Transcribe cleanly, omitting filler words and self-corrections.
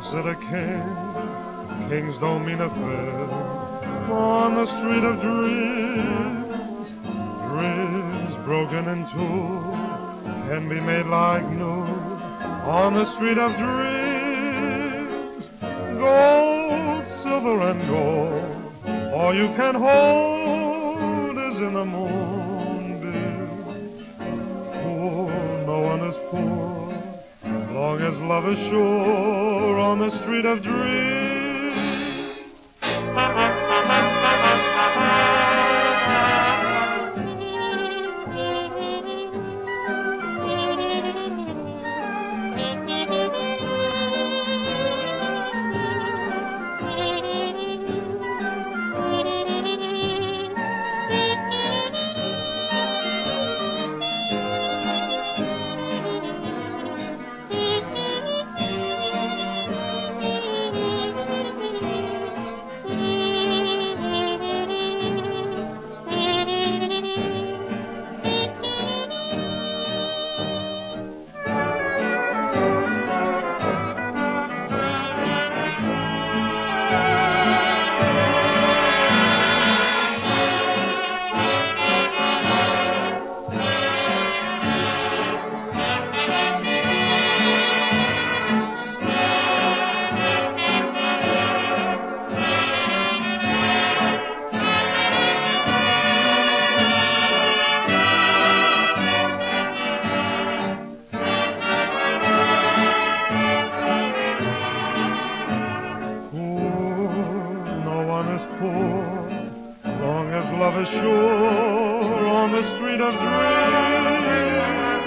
said a king, kings don't mean a thing. On the street of dreams, dreams broken in two can be made like new. On the street of dreams, gold, silver and gold, all you can hold is in the moonbeam. Poor, no one is poor, long as love is sure on the street of dreams. Poor, long as love is sure on the street of dreams.